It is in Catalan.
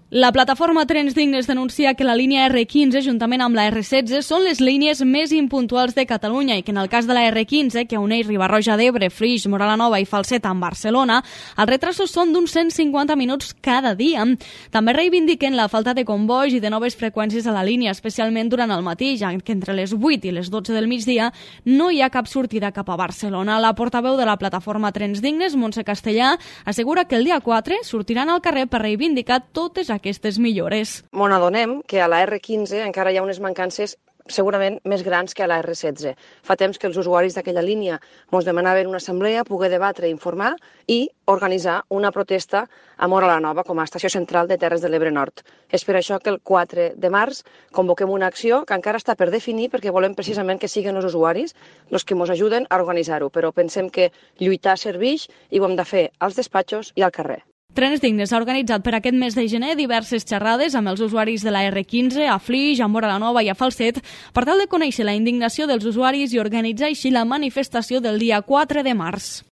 La plataforma Trens Dignes denuncia que la línia R15, juntament amb la R16, són les línies més impuntuals de Catalunya i que en el cas de la R15, que uneix Riba-roja d'Ebre, Flix, Móra la Nova i Falset amb Barcelona, els retrasos són d'uns 150 minuts cada dia. També reivindiquen la falta de combois i de noves freqüències a la línia, especialment durant el matí, ja que entre les 8 i les 12 del migdia no hi ha cap sortida cap a Barcelona. La portaveu de la plataforma Trens Dignes, Montse Castellà, assegura que el dia 4 sortiran al carrer per reivindicar totes aquestes millores. Ens adonem que a la R15 encara hi ha unes mancances segurament més grans que a la R16. Fa temps que els usuaris d'aquella línia ens demanaven una assemblea, poder debatre i informar i organitzar una protesta a Móra la Nova com a estació central de Terres de l'Ebre Nord. És per això que el 4 de març convoquem una acció que encara està per definir perquè volem precisament que siguin els usuaris els que ens ajuden a organitzar-ho, però pensem que lluitar serveix i ho hem de fer als despatxos i al carrer. Trens Dignes ha organitzat per aquest mes de gener diverses xerrades amb els usuaris de la R15, a Flix, a Móra la Nova i a Falset per tal de conèixer la indignació dels usuaris i organitzar així la manifestació del dia 4 de març.